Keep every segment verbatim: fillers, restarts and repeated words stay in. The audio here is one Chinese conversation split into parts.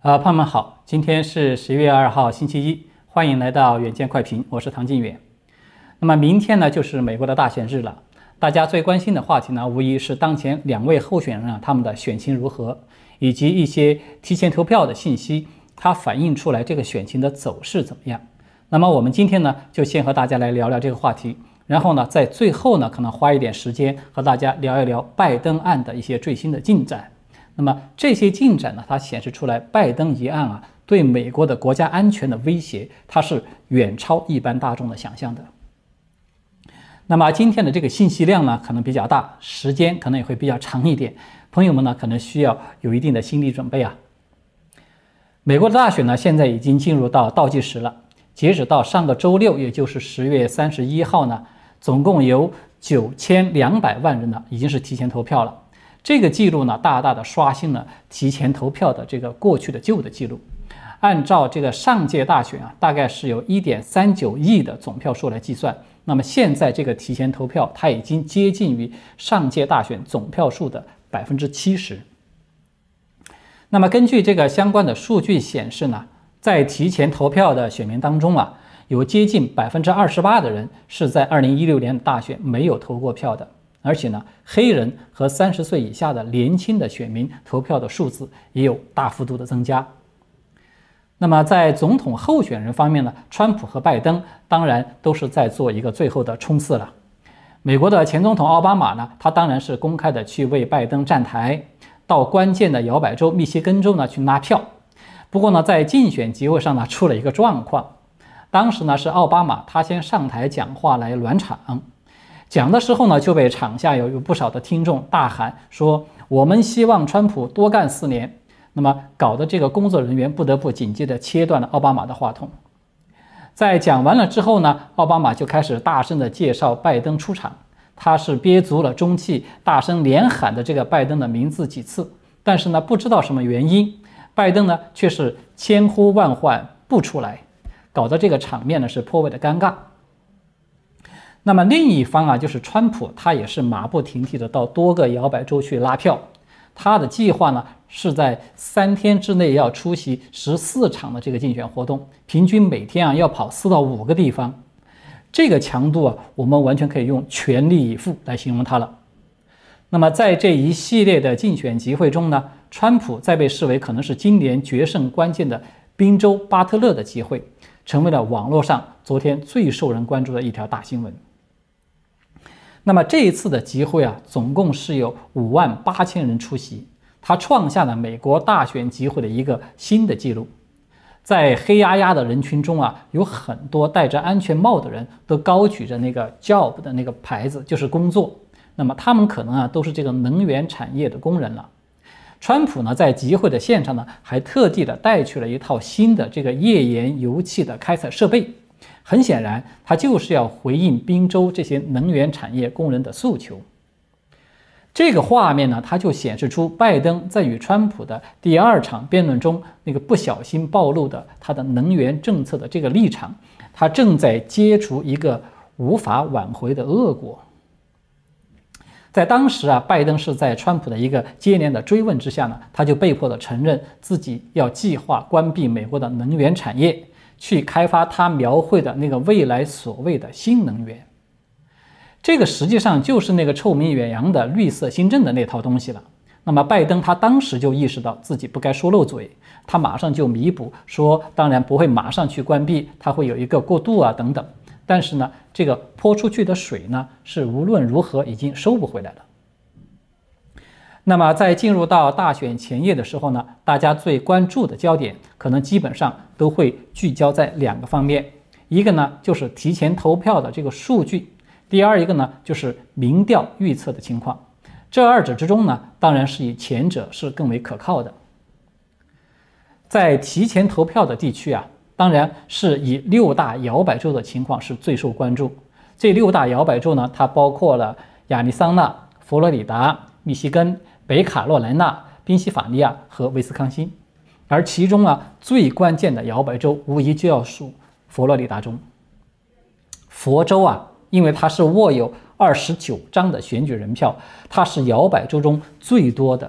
呃，朋友们好，今天是十月二号星期一，欢迎来到远见快评，我是唐晋远。那么明天呢就是美国的大选日了，大家最关心的话题呢，无疑是当前两位候选人啊他们的选情如何，以及一些提前投票的信息，它反映出来这个选情的走势怎么样。那么我们今天呢就先和大家来聊聊这个话题，然后呢在最后呢可能花一点时间和大家聊一聊拜登案的一些最新的进展。那么这些进展呢，它显示出来拜登一案啊，对美国的国家安全的威胁，它是远超一般大众的想象的。那么今天的这个信息量呢，可能比较大，时间可能也会比较长一点，朋友们呢可能需要有一定的心理准备啊。美国的大选呢，现在已经进入到倒计时了，截止到上个周六，也就是十月三十一号呢，总共有九千两百万人呢已经是提前投票了。这个记录呢，大大的刷新了提前投票的这个过去的旧的记录。按照这个上届大选啊，大概是有 一点三九亿的总票数来计算，那么现在这个提前投票，它已经接近于上届大选总票数的 百分之七十。那么根据这个相关的数据显示呢，在提前投票的选民当中啊，有接近 百分之二十八 的人是在二零一六年的大选没有投过票的。而且呢，黑人和三十岁以下的年轻的选民投票的数字也有大幅度的增加。那么在总统候选人方面呢，川普和拜登当然都是在做一个最后的冲刺了。美国的前总统奥巴马呢，他当然是公开的去为拜登站台，到关键的摇摆州密歇根州呢去拉票。不过呢，在竞选集会上呢出了一个状况，当时呢是奥巴马他先上台讲话来暖场。讲的时候呢，就被场下有有不少的听众大喊说：“我们希望川普多干四年。”那么搞得这个工作人员不得不紧接着切断了奥巴马的话筒。在讲完了之后呢，奥巴马就开始大声的介绍拜登出场，他是憋足了中气，大声连喊的这个拜登的名字几次，但是呢，不知道什么原因，拜登呢却是千呼万唤不出来，搞得这个场面呢是颇为的尴尬。那么另一方啊，就是川普，他也是马不停蹄的到多个摇摆州去拉票。他的计划呢，是在三天之内要出席十四场的这个竞选活动，平均每天啊要跑四到五个地方。这个强度啊，我们完全可以用全力以赴来形容它了。那么在这一系列的竞选集会中呢，川普在被视为可能是今年决胜关键的宾州巴特勒的集会，成为了网络上昨天最受人关注的一条大新闻。那么这一次的集会啊，总共是有五万八千人出席，它创下了美国大选集会的一个新的记录。在黑压压的人群中啊，有很多戴着安全帽的人都高举着那个 job 的那个牌子，就是工作。那么他们可能啊都是这个能源产业的工人了。川普呢在集会的现场呢，还特地的带去了一套新的这个页岩油气的开采设备。很显然，他就是要回应宾州这些能源产业工人的诉求。这个画面呢，它就显示出拜登在与川普的第二场辩论中那个不小心暴露的他的能源政策的这个立场，他正在揭除一个无法挽回的恶果。在当时啊，拜登是在川普的一个接连的追问之下呢，他就被迫的承认自己要计划关闭美国的能源产业，去开发他描绘的那个未来所谓的新能源。这个实际上就是那个臭名远扬的绿色新政的那套东西了。那么拜登他当时就意识到自己不该说漏嘴，他马上就弥补说，当然不会马上去关闭，他会有一个过渡啊等等。但是呢，这个泼出去的水呢，是无论如何已经收不回来了。那么在进入到大选前夜的时候呢，大家最关注的焦点可能基本上都会聚焦在两个方面，一个呢就是提前投票的这个数据，第二一个呢就是民调预测的情况。这二者之中呢，当然是以前者是更为可靠的。在提前投票的地区啊，当然是以六大摇摆州的情况是最受关注。这六大摇摆州呢，它包括了亚利桑那、佛罗里达、密西根、北卡罗来纳、宾夕法尼亚和威斯康星，而其中啊最关键的摇摆州无疑就要数佛罗里达州。佛州啊，因为它是握有二十九张的选举人票，它是摇摆州中最多的。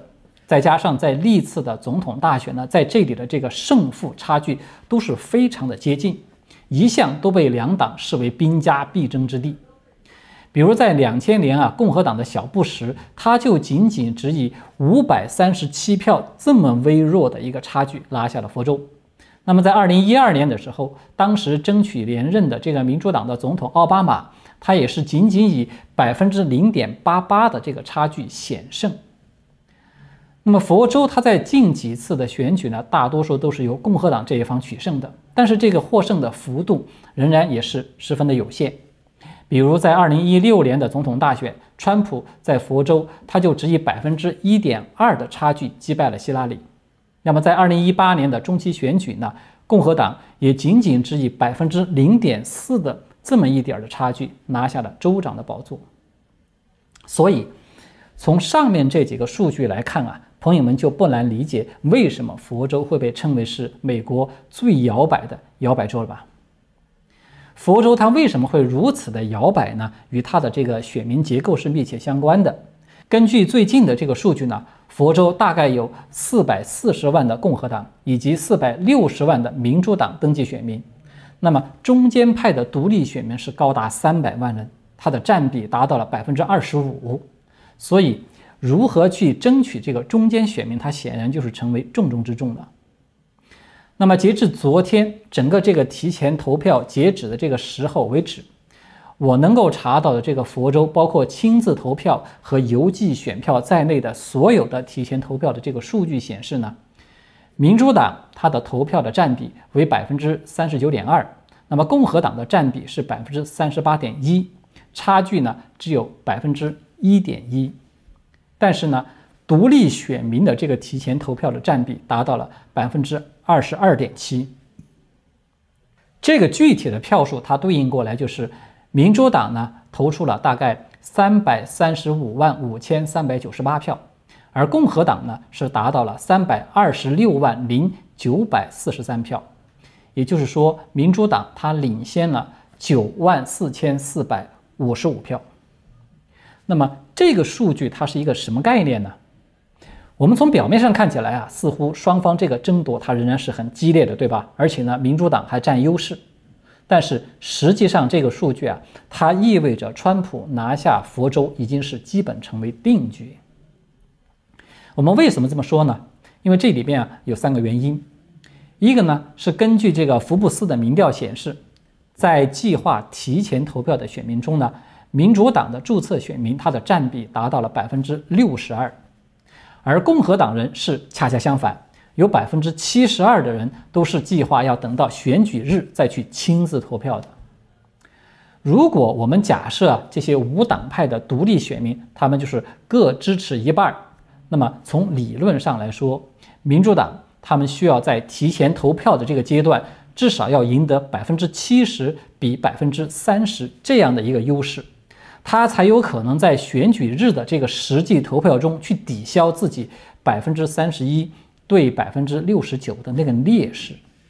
再加上在历次的总统大选呢，在这里的这个胜负差距都是非常的接近，一向都被两党视为兵家必争之地。比如在两千年啊，共和党的小布什，他就仅仅只以五百三十七票这么微弱的一个差距拿下了佛州。那么在二零一二年的时候，当时争取连任的这个民主党的总统奥巴马，他也是仅仅以百分之零点八八的这个差距险胜。那么佛州它在近几次的选举呢，大多数都是由共和党这一方取胜的，但是这个获胜的幅度仍然也是十分的有限。比如在二零一六年的总统大选，川普在佛州他就只以百分之一点二的差距击败了希拉里。那么在二零一八年的中期选举呢，共和党也仅仅只以百分之零点四的这么一点的差距拿下了州长的宝座。所以从上面这几个数据来看啊，朋友们就不难理解为什么佛州会被称为是美国最摇摆的摇摆州了吧。佛州它为什么会如此的摇摆呢？与它的这个选民结构是密切相关的。根据最近的这个数据呢，佛州大概有四百四十万的共和党以及四百六十万的民主党登记选民，那么中间派的独立选民是高达三百万人，它的占比达到了百分之二十五。所以如何去争取这个中间选民，它显然就是成为重中之重的。那么截至昨天整个这个提前投票截止的这个时候为止，我能够查到的这个佛州包括亲自投票和邮寄选票在内的所有的提前投票的这个数据显示呢，民主党它的投票的占比为百分之三十九点二，那么共和党的占比是百分之三十八点一，差距呢只有百分之一点一。但是呢，独立选民的这个提前投票的占比达到了百分之二十二点七。这个具体的票数它对应过来就是民主党呢投出了大概三百三十五万五千三百九十八票，而共和党呢是达到了三百二十六万零九百四十三票。也就是说，民主党它领先了九万四千四百五十五票。那么这个数据它是一个什么概念呢？我们从表面上看起来啊，似乎双方这个争夺它仍然是很激烈的，对吧？而且呢，民主党还占优势。但是实际上这个数据啊，它意味着川普拿下佛州已经是基本成为定局。我们为什么这么说呢？因为这里边啊有三个原因。一个呢是根据这个福布斯的民调显示，在计划提前投票的选民中呢，民主党的注册选民他的占比达到了百分之六十二。而共和党人是恰恰相反，有百分之七十二的人都是计划要等到选举日再去亲自投票的。如果我们假设啊，这些无党派的独立选民他们就是各支持一半，那么从理论上来说，民主党他们需要在提前投票的这个阶段至少要赢得百分之七十比百分之三十这样的一个优势，他才有可能在选举日的这个实际投票中去抵消自己百分之三十一对百分之六十九的那个劣势。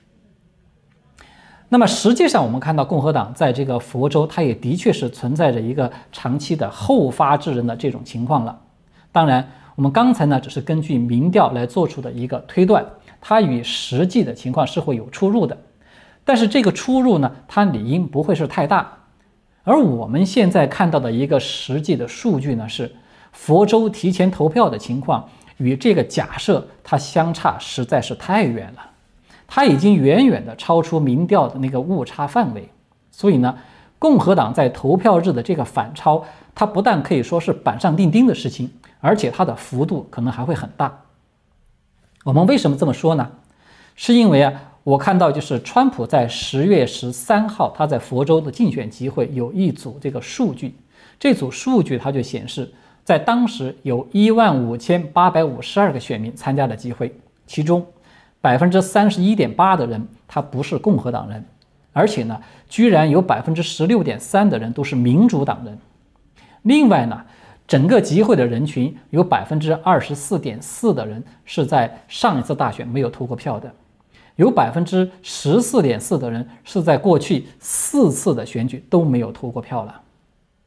那么实际上我们看到共和党在这个佛州，它也的确是存在着一个长期的后发制人的这种情况了。当然，我们刚才呢只是根据民调来做出的一个推断，它与实际的情况是会有出入的。但是这个出入呢，它理应不会是太大。而我们现在看到的一个实际的数据呢，是佛州提前投票的情况与这个假设它相差实在是太远了，它已经远远的超出民调的那个误差范围。所以呢，共和党在投票日的这个反超，它不但可以说是板上钉钉的事情，而且它的幅度可能还会很大。我们为什么这么说呢？是因为啊，我看到就是川普在十月十三号他在佛州的竞选集会有一组这个数据，这组数据它就显示，在当时有一万五千八百五十二个选民参加了集会，其中百分之三十一点八的人他不是共和党人，而且呢，居然有百分之十六点三的人都是民主党人。另外呢，整个集会的人群有百分之二十四点四的人是在上一次大选没有投过票的。有百分之十四点四的人是在过去四次的选举都没有投过票了，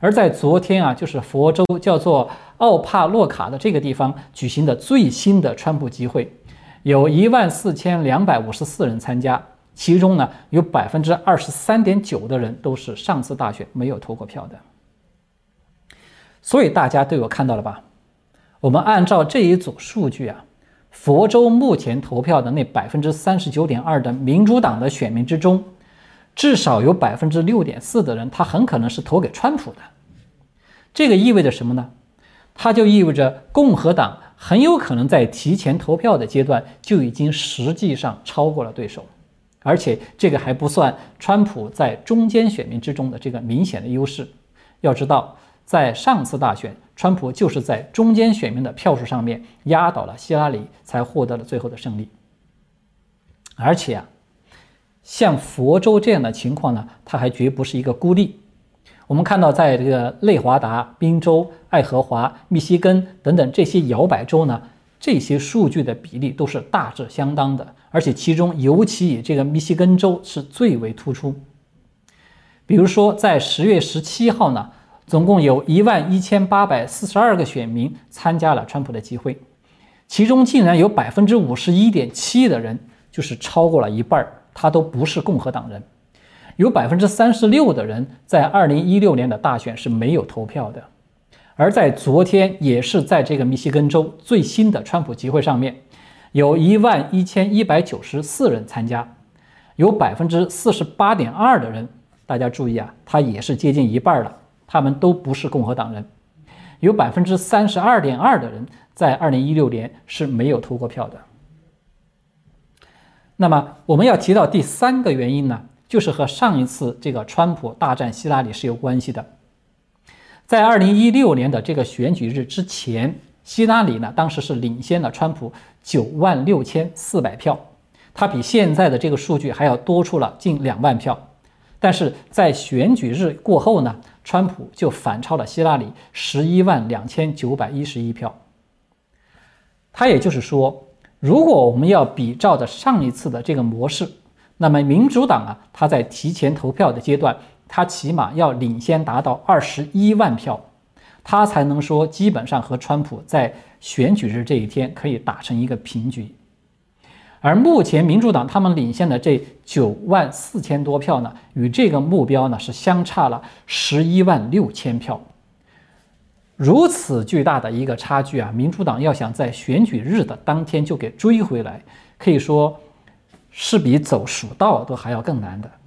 而在昨天啊，就是佛州叫做奥帕洛卡的这个地方举行的最新的川普集会，有一万四千两百五十四人参加，其中呢有百分之二十三点九的人都是上次大选没有投过票的。所以大家都有看到了吧？我们按照这一组数据啊，佛州目前投票的那百分之三十九点二的民主党的选民之中，至少有百分之六点四的人，他很可能是投给川普的。这个意味着什么呢？它就意味着共和党很有可能在提前投票的阶段就已经实际上超过了对手，而且这个还不算川普在中间选民之中的这个明显的优势。要知道，在上次大选，川普就是在中间选民的票数上面压倒了希拉里，才获得了最后的胜利。而且啊，像佛州这样的情况呢，它还绝不是一个孤立。我们看到，在这个内华达、宾州、爱荷华、密西根等等这些摇摆州呢，这些数据的比例都是大致相当的，而且其中尤其以这个密西根州是最为突出。比如说，在十月十七号呢，总共有一万一千八百四十二个选民参加了川普的集会，其中竟然有百分之五十一点七的人，就是超过了一半，他都不是共和党人。有百分之三十六的人在二零一六年的大选是没有投票的。而在昨天，也是在这个密西根州最新的川普集会上面，有一万一千一百九十四人参加，有百分之四十八点二的人，大家注意啊，他也是接近一半了，他们都不是共和党人。有百分之三十二点二的人在二零一六年是没有投过票的。那么我们要提到第三个原因呢，就是和上一次这个川普大战希拉里是有关系的。在二零一六年的这个选举日之前，希拉里呢当时是领先了川普九万六千四百票，他比现在的这个数据还要多出了近两万票。但是在选举日过后呢，川普就反超了希拉里十一万两千九百一十一票。他也就是说，如果我们要比照着上一次的这个模式，那么民主党啊，他在提前投票的阶段，他起码要领先达到二十一万票，他才能说基本上和川普在选举日这一天可以打成一个平局。而目前民主党他们领先的这九万四千多票呢，与这个目标呢是相差了十一万六千票。如此巨大的一个差距啊，民主党要想在选举日的当天就给追回来，可以说是比走蜀道都还要更难的。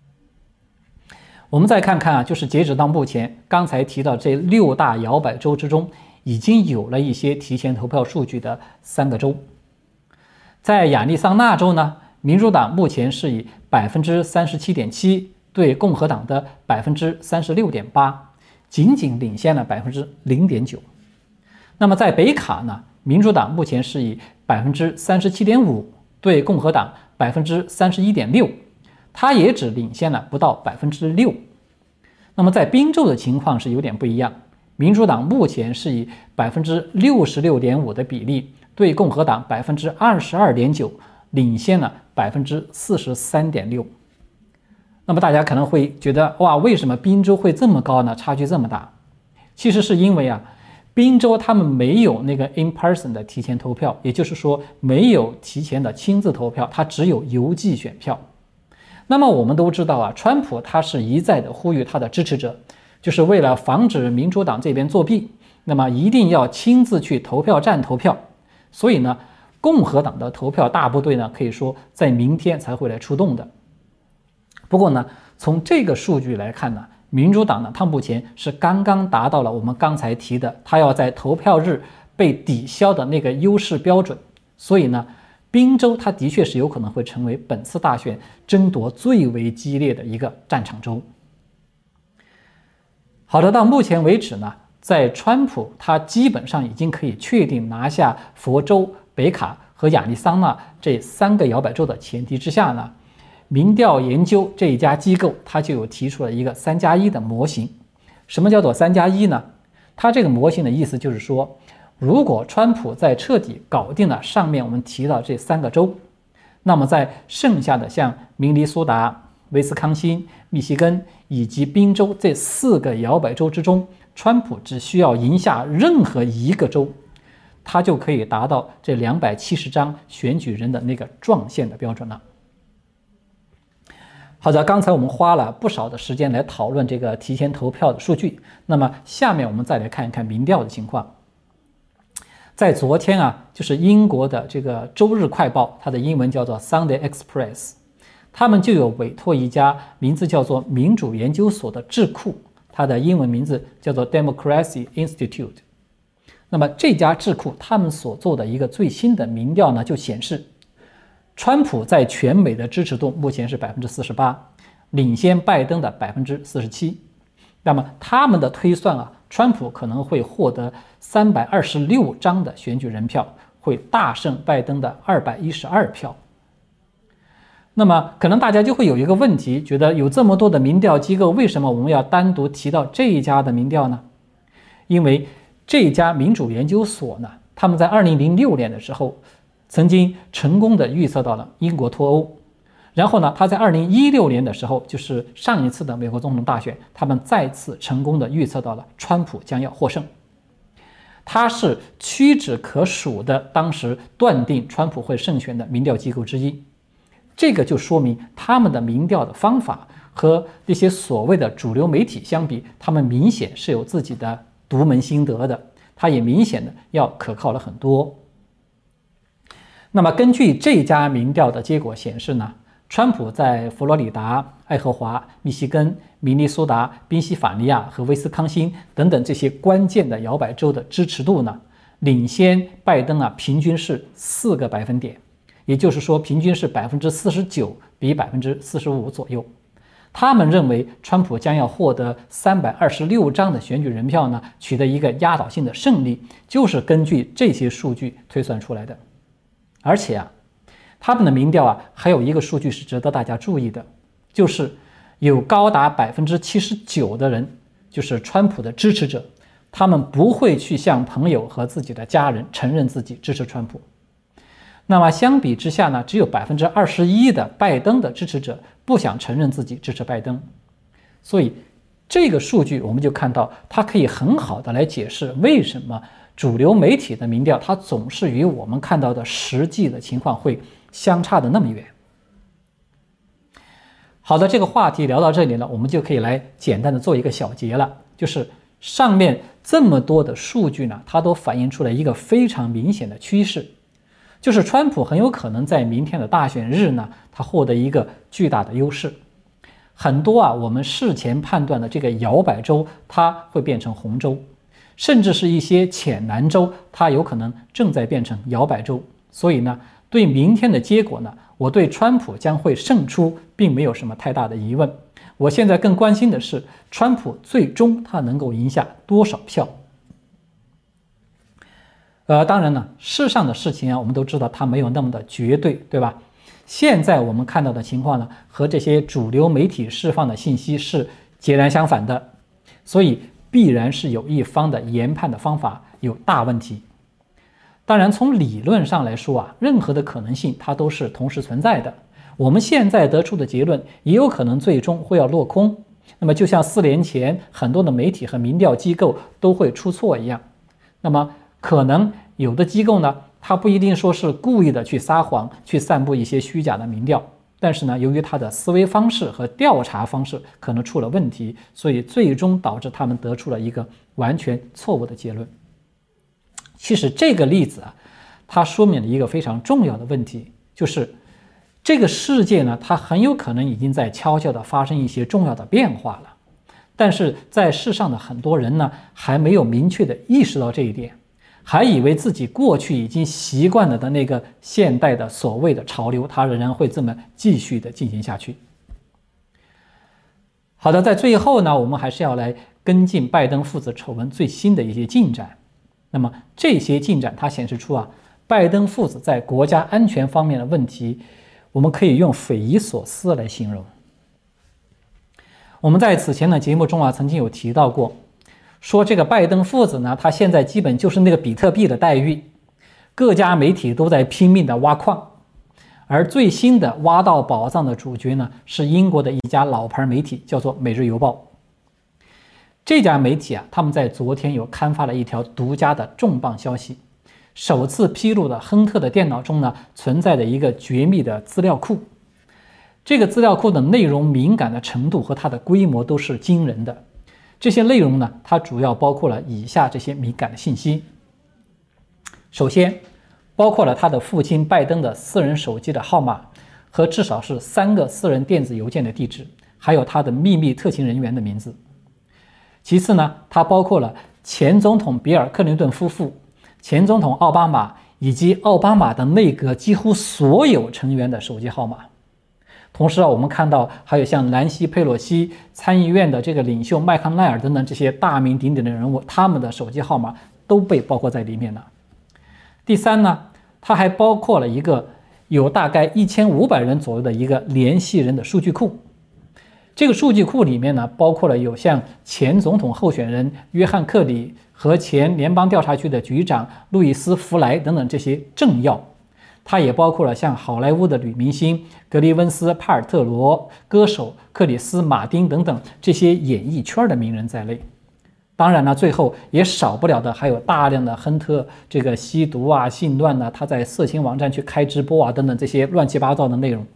我们再看看啊，就是截止到目前，刚才提到这六大摇摆州之中，已经有了一些提前投票数据的三个州。在亚利桑那州呢，民主党目前是以百分之三十七点七对共和党的百分之三十六点八，仅仅领先了百分之零点九。那么在北卡呢，民主党目前是以百分之三十七点五对共和党百分之三十一点六，它也只领先了不到百分之六。那么在宾州的情况是有点不一样，民主党目前是以百分之六十六点五的比例对共和党百分之二十二点九，领先了百分之四十三点六。那么大家可能会觉得，哇，为什么宾州会这么高呢？差距这么大？其实是因为啊，宾州他们没有那个 in person 的提前投票，也就是说没有提前的亲自投票，它只有邮寄选票。那么我们都知道啊，川普他是一再的呼吁他的支持者，就是为了防止民主党这边作弊，那么一定要亲自去投票站投票。所以呢，共和党的投票大部队呢，可以说在明天才会来出动的。不过呢，从这个数据来看呢，民主党呢，它目前是刚刚达到了我们刚才提的，它要在投票日被抵消的那个优势标准。所以呢，宾州它的确是有可能会成为本次大选争夺最为激烈的一个战场州。好的，到目前为止呢，在川普他基本上已经可以确定拿下佛州、北卡和亚利桑那这三个摇摆州的前提之下呢，民调研究这一家机构它就有提出了一个三加一的模型。什么叫做三加一呢？它这个模型的意思就是说，如果川普在彻底搞定了上面我们提到这三个州，那么在剩下的像明尼苏达、 威斯康星、密西根以及宾州这四个摇摆州之中，川普只需要赢下任何一个州，他就可以达到这两百七十张选举人的那个撞线的标准了。好的，刚才我们花了不少的时间来讨论这个提前投票的数据，那么下面我们再来看一看民调的情况。在昨天啊，就是英国的这个周日快报，它的英文叫做 Sunday Express， 他们就有委托一家名字叫做民主研究所的智库，它的英文名字叫做 Democracy Institute。那么这家智库他们所做的一个最新的民调呢，就显示川普在全美的支持度目前是 百分之四十八， 领先拜登的 百分之四十七。 那么他们的推算啊，川普可能会获得三百二十六张的选举人票，会大胜拜登的二百一十二票。那么可能大家就会有一个问题，觉得有这么多的民调机构，为什么我们要单独提到这一家的民调呢？因为这家民主研究所呢，他们在二零零六年的时候曾经成功的预测到了英国脱欧，然后呢，他在二零一六年的时候，就是上一次的美国总统大选，他们再次成功的预测到了川普将要获胜。他是屈指可数的当时断定川普会胜选的民调机构之一。这个就说明他们的民调的方法和那些所谓的主流媒体相比，他们明显是有自己的独门心得的，他也明显的要可靠了很多。那么根据这家民调的结果显示呢，川普在佛罗里达、爱荷华、密西根、明尼苏达、宾夕法尼亚和威斯康星等等这些关键的摇摆州的支持度呢，领先拜登啊，平均是四个百分点，也就是说平均是 百分之四十九 比 百分之四十五 左右。他们认为川普将要获得三百二十六张的选举人票呢，取得一个压倒性的胜利，就是根据这些数据推算出来的。而且啊，他们的民调啊，还有一个数据是值得大家注意的，就是有高达 百分之七十九 的人，就是川普的支持者，他们不会去向朋友和自己的家人承认自己支持川普。那么相比之下呢，只有 百分之二十一 的拜登的支持者不想承认自己支持拜登。所以这个数据我们就看到，它可以很好的来解释为什么主流媒体的民调它总是与我们看到的实际的情况会相差的那么远。好的，这个话题聊到这里了，我们就可以来简单的做一个小结了，就是上面这么多的数据呢，它都反映出了一个非常明显的趋势，就是川普很有可能在明天的大选日呢，他获得一个巨大的优势。很多啊，我们事前判断的这个摇摆州，它会变成红州，甚至是一些浅蓝州，它有可能正在变成摇摆州。所以呢，对明天的结果呢，我对川普将会胜出并没有什么太大的疑问。我现在更关心的是，川普最终他能够赢下多少票。呃，当然呢，世上的事情啊，我们都知道它没有那么的绝对，对吧？现在我们看到的情况呢，和这些主流媒体释放的信息是截然相反的，所以必然是有一方的研判的方法有大问题。当然，从理论上来说啊，任何的可能性它都是同时存在的。我们现在得出的结论也有可能最终会要落空。那么，就像四年前很多的媒体和民调机构都会出错一样，那么可能有的机构呢，它不一定说是故意的去撒谎，去散布一些虚假的民调，但是呢，由于它的思维方式和调查方式可能出了问题，所以最终导致他们得出了一个完全错误的结论。其实这个例子啊，它说明了一个非常重要的问题，就是这个世界呢，它很有可能已经在悄悄地发生一些重要的变化了，但是在世上的很多人呢，还没有明确地意识到这一点，还以为自己过去已经习惯了的那个现代的所谓的潮流，它仍然会这么继续的进行下去。好的，在最后呢，我们还是要来跟进拜登父子丑闻最新的一些进展。那么这些进展它显示出啊，拜登父子在国家安全方面的问题，我们可以用匪夷所思来形容。我们在此前的节目中啊，曾经有提到过，说这个拜登父子呢，他现在基本就是那个比特币的待遇，各家媒体都在拼命的挖矿， 而最新的挖到宝藏的主角呢，是英国的一家老牌媒体，叫做《每日邮报》。这家媒体啊，他们在昨天有刊发了一条独家的重磅消息，首次披露了亨特的电脑中呢存在着一个绝密的资料库。这个资料库的内容敏感的程度和它的规模都是惊人的。这些内容呢，它主要包括了以下这些敏感的信息。首先，包括了他的父亲拜登的私人手机的号码和至少是三个私人电子邮件的地址，还有他的秘密特勤人员的名字。其次呢，它包括了前总统比尔·克林顿夫妇、前总统奥巴马以及奥巴马的内阁几乎所有成员的手机号码。同时啊，我们看到还有像南希·佩洛西、参议院的这个领袖麦康奈尔等等这些大名鼎鼎的人物，他们的手机号码都被包括在里面了。第三呢，它还包括了一个有大概一千五百人左右的一个联系人的数据库。这个数据库里面呢，包括了有像前总统候选人约翰·克里和前联邦调查局的局长路易斯·弗莱等等这些政要。它也包括了像好莱坞的女明星格里温斯·帕尔特罗、歌手克里斯·马丁等等这些演艺圈的名人在内。当然呢，最后也少不了的还有大量的亨特这个吸毒啊、性乱啊，他在色情网站去开直播啊等等这些乱七八糟的内容。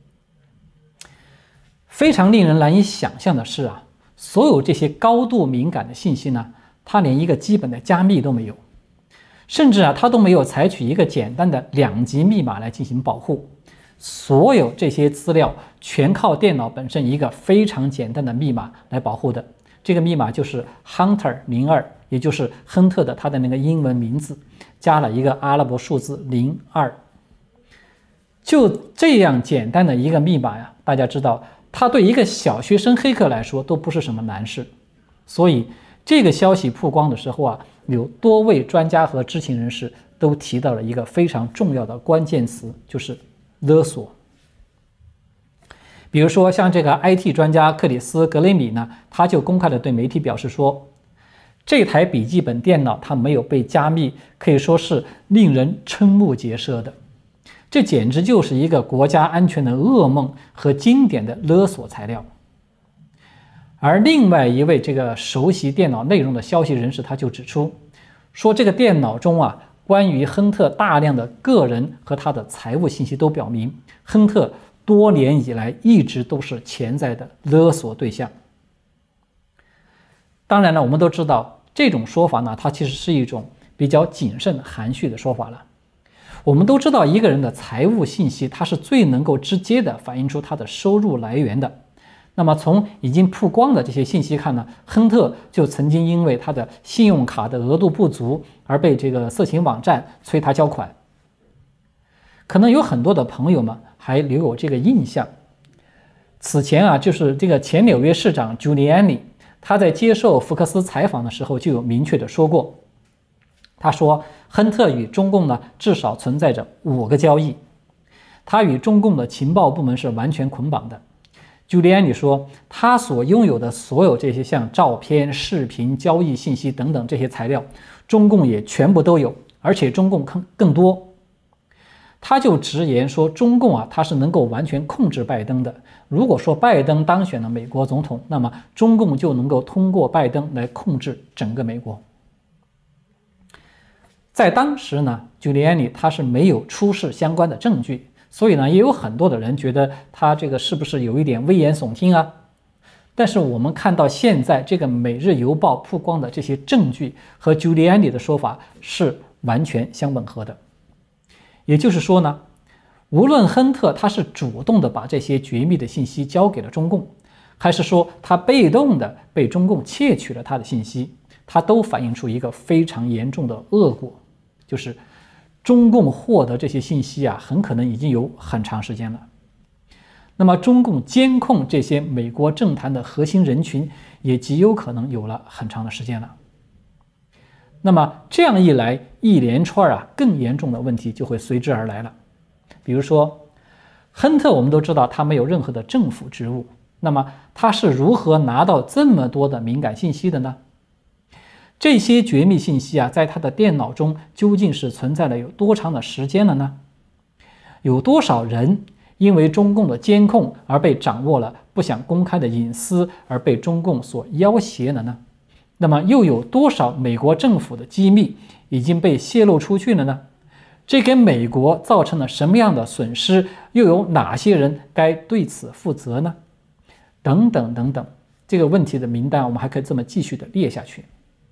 非常令人难以想象的是啊，所有这些高度敏感的信息呢，它连一个基本的加密都没有，甚至啊，它都没有采取一个简单的两级密码来进行保护。所有这些资料全靠电脑本身一个非常简单的密码来保护的。这个密码就是 Hunter 零二，也就是亨特的他的那个英文名字，加了一个阿拉伯数字零二。就这样简单的一个密码呀，大家知道，它对一个小学生黑客来说都不是什么难事。所以这个消息曝光的时候啊，有多位专家和知情人士都提到了一个非常重要的关键词，就是勒索。比如说像这个 I T 专家克里斯·格雷米呢，他就公开的对媒体表示说，这台笔记本电脑它没有被加密，可以说是令人瞠目结舌的。这简直就是一个国家安全的噩梦和经典的勒索材料。而另外一位这个熟悉电脑内容的消息人士，他就指出说，这个电脑中啊，关于亨特大量的个人和他的财务信息都表明，亨特多年以来一直都是潜在的勒索对象。当然了，我们都知道这种说法呢，它其实是一种比较谨慎含蓄的说法了。我们都知道一个人的财务信息，它是最能够直接的反映出他的收入来源的。那么从已经曝光的这些信息看呢，亨特就曾经因为他的信用卡的额度不足而被这个色情网站催他交款。可能有很多的朋友们还留有这个印象，此前啊，就是这个前纽约市长 Giuliani， 他在接受福克斯采访的时候就有明确的说过，他说亨特与中共呢至少存在着五个交易，他与中共的情报部门是完全捆绑的。Giuliani 说，他所拥有的所有这些像照片、视频、交易信息等等这些材料，中共也全部都有，而且中共更更多。他就直言说，中共啊，他是能够完全控制拜登的。如果说拜登当选了美国总统，那么中共就能够通过拜登来控制整个美国。在当时呢 ，Giuliani 他是没有出示相关的证据，所以呢，也有很多的人觉得他这个是不是有一点危言耸听啊？但是我们看到现在这个《每日邮报》曝光的这些证据和 Giuliani 的说法是完全相吻合的。也就是说呢，无论亨特他是主动的把这些绝密的信息交给了中共，还是说他被动的被中共窃取了他的信息，它都反映出一个非常严重的恶果，就是中共获得这些信息啊，很可能已经有很长时间了。那么中共监控这些美国政坛的核心人群，也极有可能有了很长的时间了。那么这样一来，一连串啊更严重的问题就会随之而来了。比如说，亨特我们都知道他没有任何的政府职务，那么他是如何拿到这么多的敏感信息的呢？这些绝密信息啊，在他的电脑中究竟是存在了有多长的时间了呢？ 有多少人因为中共的监控而被掌握了不想公开的隐私，而被中共所要挟了呢？那么又有多少美国政府的机密已经被泄露出去了呢？这给美国造成了什么样的损失？又有哪些人该对此负责呢？等等等等，这个问题的名单我们还可以这么继续的列下去。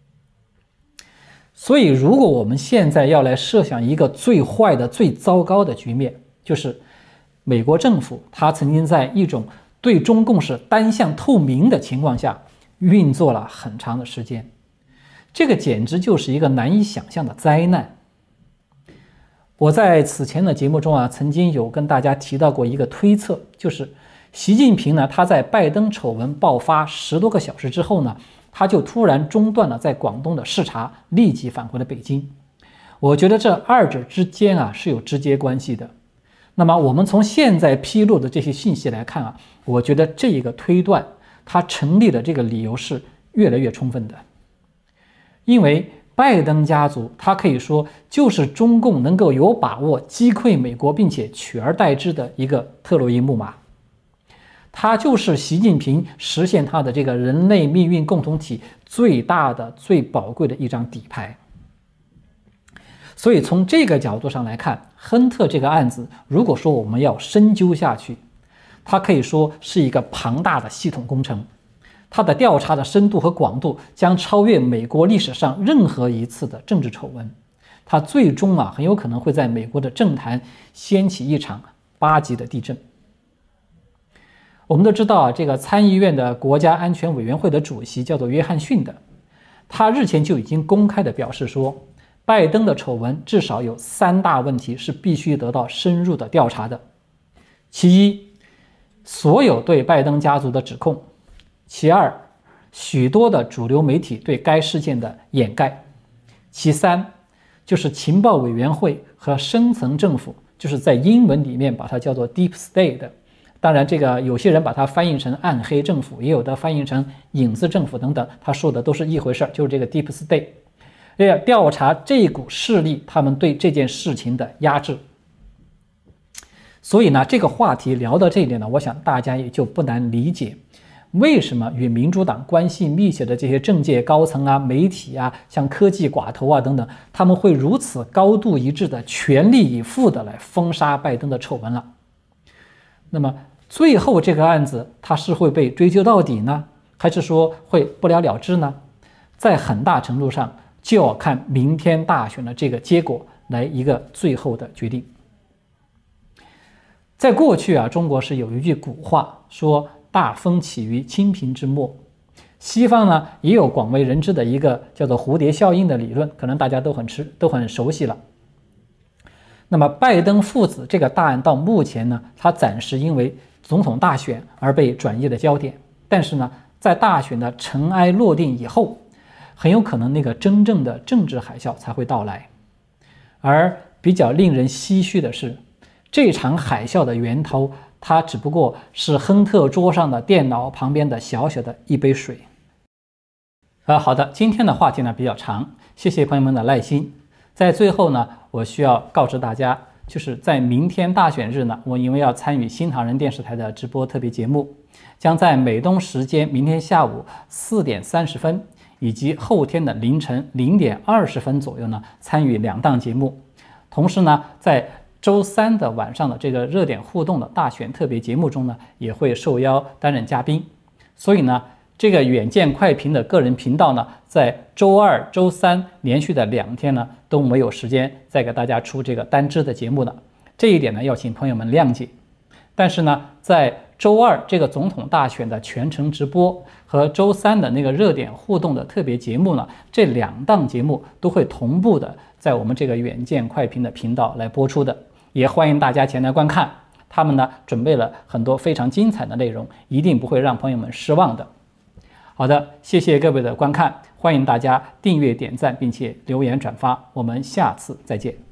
所以，如果我们现在要来设想一个最坏的、最糟糕的局面，就是美国政府它曾经在一种对中共是单向透明的情况下运作了很长的时间，这个简直就是一个难以想象的灾难。我在此前的节目中啊，曾经有跟大家提到过一个推测，就是习近平呢，他在拜登丑闻爆发十多个小时之后呢，他就突然中断了在广东的视察，立即返回了北京。我觉得这二者之间啊是有直接关系的。那么我们从现在披露的这些信息来看啊，我觉得这一个推断它成立的这个理由是越来越充分的。因为拜登家族他可以说就是中共能够有把握击溃美国并且取而代之的一个特洛伊木马，它就是习近平实现他的这个人类命运共同体最大的最宝贵的一张底牌。所以从这个角度上来看，亨特这个案子如果说我们要深究下去，它可以说是一个庞大的系统工程，它的调查的深度和广度将超越美国历史上任何一次的政治丑闻，它最终啊很有可能会在美国的政坛掀起一场八级的地震。我们都知道啊，这个参议院的国家安全委员会的主席叫做约翰逊的，他日前就已经公开的表示说，拜登的丑闻至少有三大问题是必须得到深入的调查的。其一，所有对拜登家族的指控；其二，许多的主流媒体对该事件的掩盖；其三，就是情报委员会和深层政府，就是在英文里面把它叫做 Deep State 的。当然，这个有些人把它翻译成暗黑政府，也有的翻译成影子政府等等，他说的都是一回事，就是这个 Deep State。要调查这股势力他们对这件事情的压制。所以呢，这个话题聊到这一点呢，我想大家也就不难理解，为什么与民主党关系密切的这些政界高层啊、媒体啊、像科技寡头啊等等，他们会如此高度一致的全力以赴的来封杀拜登的丑闻了。那么最后这个案子它是会被追究到底呢，还是说会不了了之呢？在很大程度上就要看明天大选的这个结果来一个最后的决定。在过去啊，中国是有一句古话说大风起于清平之末，西方呢也有广为人知的一个叫做蝴蝶效应的理论，可能大家都很吃都很熟悉了。那么拜登父子这个大案到目前呢，它暂时因为总统大选而被转移了焦点，但是呢，在大选的尘埃落定以后，很有可能那个真正的政治海啸才会到来。而比较令人唏嘘的是，这场海啸的源头，它只不过是亨特桌上的电脑旁边的小小的一杯水。呃，好的，今天的话题呢比较长，谢谢朋友们的耐心。在最后呢，我需要告知大家，就是在明天大选日呢，我因为要参与新唐人电视台的直播特别节目，将在美东时间明天下午四点三十分以及后天的凌晨零点二十分左右呢，参与两档节目。同时呢，在周三的晚上的这个热点互动的大选特别节目中呢，也会受邀担任嘉宾。所以呢，这个远见快评的个人频道呢，在周二、周三连续的两天呢，都没有时间再给大家出这个单支的节目了。这一点呢，要请朋友们谅解。但是呢，在周二这个总统大选的全程直播和周三的那个热点互动的特别节目呢，这两档节目都会同步的在我们这个远见快评的频道来播出的，也欢迎大家前来观看。他们呢准备了很多非常精彩的内容，一定不会让朋友们失望的。好的，谢谢各位的观看，欢迎大家订阅、点赞，并且留言转发，我们下次再见。